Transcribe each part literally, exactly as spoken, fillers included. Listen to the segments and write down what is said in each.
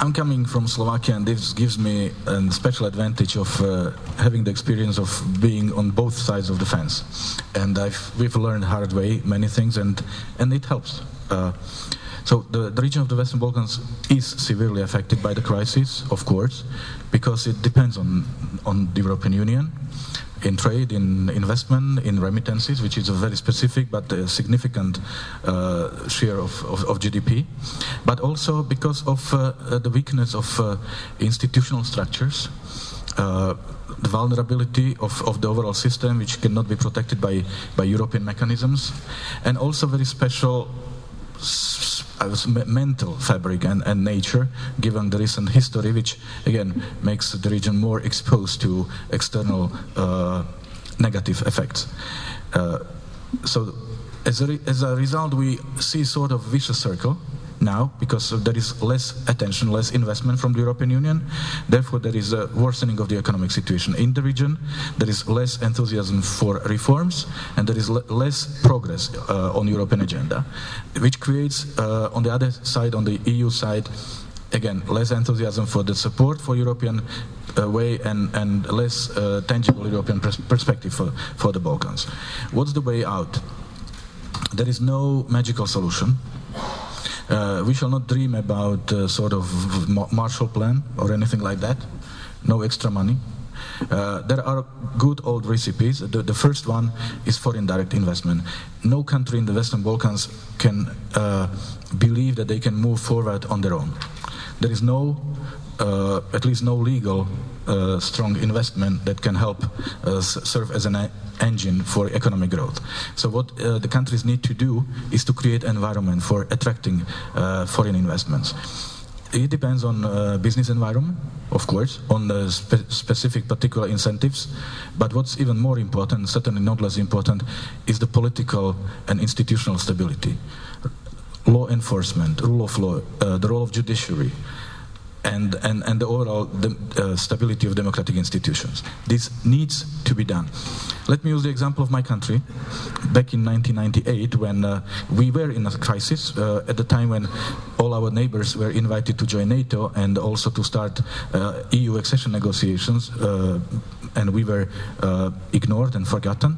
I'm coming from Slovakia, and this gives me a special advantage of uh, having the experience of being on both sides of the fence. And I've, we've learned hard way many things, and, and it helps. Uh, so the, the region of the Western Balkans is severely affected by the crisis, of course, because it depends on, on the European Union, in trade, in investment, in remittances, which is a very specific but a significant uh, share of, of, of G D P, but also because of uh, the weakness of uh, institutional structures, uh, the vulnerability of, of the overall system, which cannot be protected by, by European mechanisms, and also very special I was mental fabric and, and nature, given the recent history, which again makes the region more exposed to external uh, negative effects. Uh, so, as a, re as a result, we see sort of vicious circle now, because there is less attention, less investment from the European Union. Therefore, there is a worsening of the economic situation in the region. There is less enthusiasm for reforms, and there is le less progress uh, on European agenda, which creates, uh, on the other side, on the E U side, again, less enthusiasm for the support for European uh, way and, and less uh, tangible European pers perspective for, for the Balkans. What's the way out? There is no magical solution. Uh, we shall not dream about uh, sort of Marshall Plan or anything like that. No extra money. Uh, there are good old recipes. The, the first one is foreign direct investment. No country in the Western Balkans can uh, believe that they can move forward on their own. There is no, uh, at least no legal uh, strong investment that can help uh, serve as an engine for economic growth. So what uh, the countries need to do is to create an environment for attracting uh, foreign investments. It depends on uh, business environment, of course, on the spe specific particular incentives, but what's even more important, certainly not less important, is the political and institutional stability. Law enforcement, rule of law, uh, the role of judiciary, And, and, and the overall the, uh, stability of democratic institutions. This needs to be done. Let me use the example of my country. Back in nineteen ninety-eight, when uh, we were in a crisis, uh, at the time when all our neighbors were invited to join NATO and also to start uh, E U accession negotiations, uh, and we were uh, ignored and forgotten,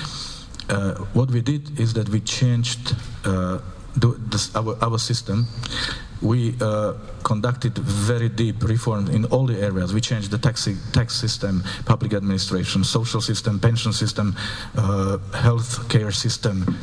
uh, what we did is that we changed uh, the, this, our, our system. We uh, conducted very deep reforms in all the areas. We changed the tax, tax system, public administration, social system, pension system, uh, health care system,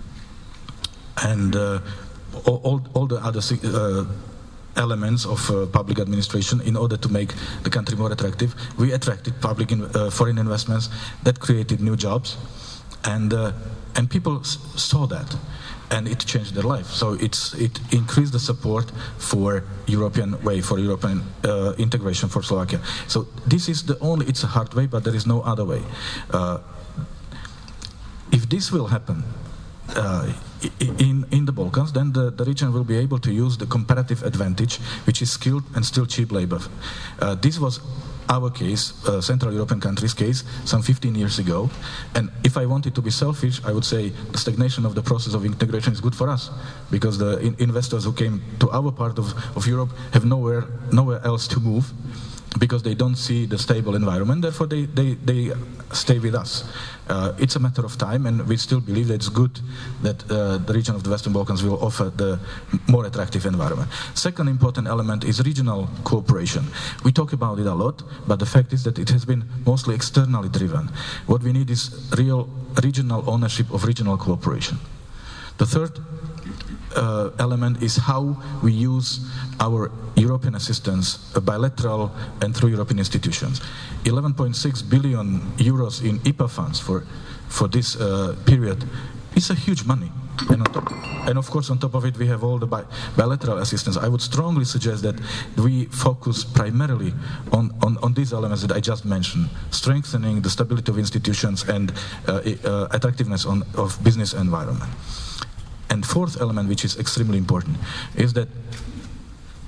and uh, all, all the other uh, elements of uh, public administration in order to make the country more attractive. We attracted public in, uh, foreign investments that created new jobs, and, uh, and people s saw that. And it changed their life. So it's, it increased the support for European way, for European uh, integration for Slovakia. So this is the only, it's a hard way, but there is no other way. Uh, if this will happen uh, in, in the Balkans, then the, the region will be able to use the comparative advantage, which is skilled and still cheap labor. Uh, this was our case, uh, Central European countries' case, some fifteen years ago. And if I wanted to be selfish, I would say the stagnation of the process of integration is good for us, because the in investors who came to our part of, of Europe have nowhere, nowhere else to move, because they don't see the stable environment, therefore they, they, they stay with us. Uh, it's a matter of time, and we still believe that it's good that uh, the region of the Western Balkans will offer the more attractive environment. Second important element is regional cooperation. We talk about it a lot, but the fact is that it has been mostly externally driven. What we need is real regional ownership of regional cooperation. The third Uh, element is how we use our European assistance, uh, bilateral and through European institutions. eleven point six billion euros in I P A funds for, for this uh, period is a huge money. And, on top, and of course on top of it we have all the bi bilateral assistance. I would strongly suggest that we focus primarily on, on, on these elements that I just mentioned, strengthening the stability of institutions and uh, uh, attractiveness on, of business environment. And fourth element, which is extremely important, is that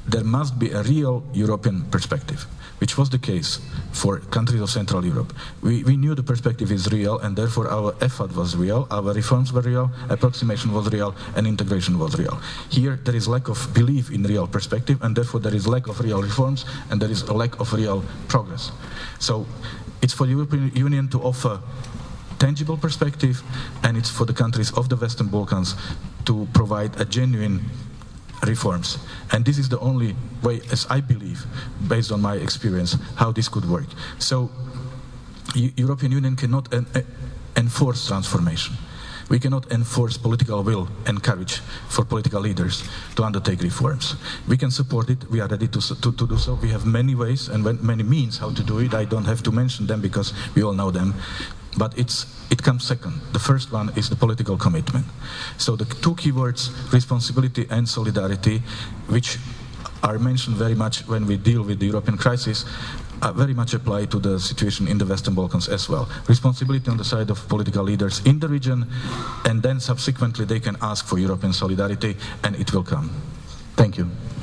there must be a real European perspective, which was the case for countries of Central Europe. We, we knew the perspective is real, and therefore our effort was real, our reforms were real, approximation was real, and integration was real. Here there is lack of belief in real perspective, and therefore there is lack of real reforms, and there is a lack of real progress. So it's for the European Union to offer tangible perspective, and it's for the countries of the Western Balkans to provide a genuine reforms. And this is the only way, as I believe, based on my experience, how this could work. So, the European Union cannot en enforce transformation. We cannot enforce political will and courage for political leaders to undertake reforms. We can support it, we are ready to, to, to do so. We have many ways and many means how to do it. I don't have to mention them because we all know them. But it's, it comes second. The first one is the political commitment. So the two keywords, responsibility and solidarity, which are mentioned very much when we deal with the European crisis, uh, very much apply to the situation in the Western Balkans as well. Responsibility on the side of political leaders in the region, and then subsequently they can ask for European solidarity, and it will come. Thank you.